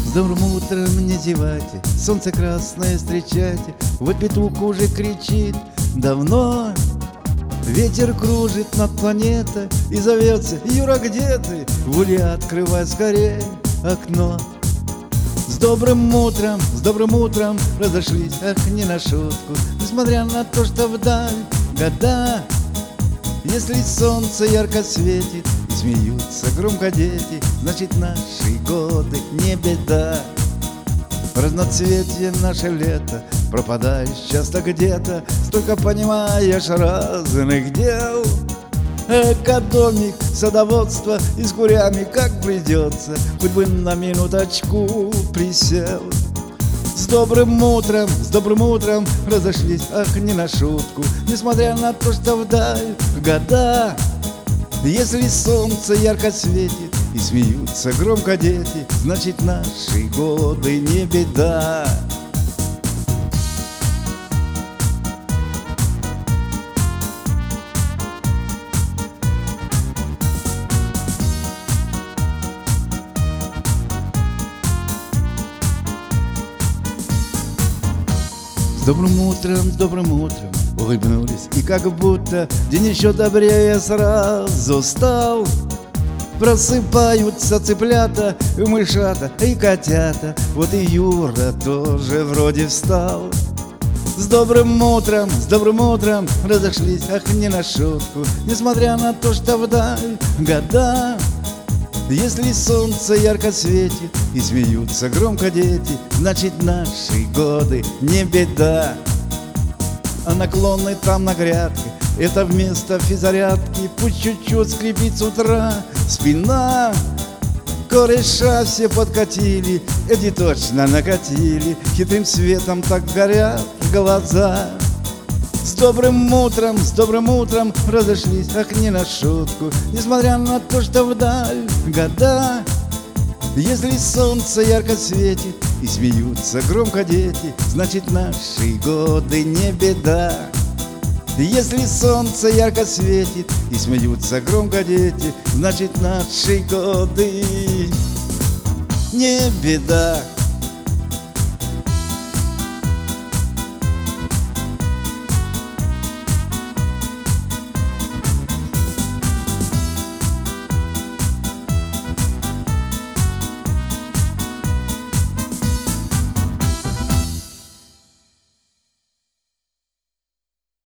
С добрым утром не зевайте, солнце красное встречайте. Вот петух уже кричит давно. Ветер кружит над планетой и зовется: Юра, где ты? Гуля, открывай скорее окно. С добрым утром разошлись, ах, не на шутку. Несмотря на то, что вдаль года, если солнце ярко светит и смеются громко дети, значит, наши годы не беда. Разноцветие наше лето, пропадаешь часто где-то, столько понимаешь разных дел. Экономик, садоводство и с курями как придется, хоть бы на минуточку присел. С добрым утром разошлись, ах, не на шутку. Несмотря на то, что вдаль года, если солнце ярко светит и смеются громко дети, значит, наши годы не беда. С добрым утром улыбнулись, и как будто день еще добрее сразу стал. Просыпаются цыплята, мышата и котята, вот и Юра тоже вроде встал. С добрым утром разошлись, ах, не на шутку. Несмотря на то, что вдаль года, если солнце ярко светит и смеются громко дети, значит, наши годы не беда. А наклоны там на грядке — это вместо физзарядки, пусть чуть-чуть скрипит с утра спина. Кореша все подкатили, эти точно накатили, хитрым светом так горят глаза. С добрым утром разошлись, ах, не на шутку. Несмотря на то, что вдаль года, если солнце ярко светит и смеются громко дети, значит, наши годы не беда. Если солнце ярко светит и смеются громко дети, значит, наши годы не беда.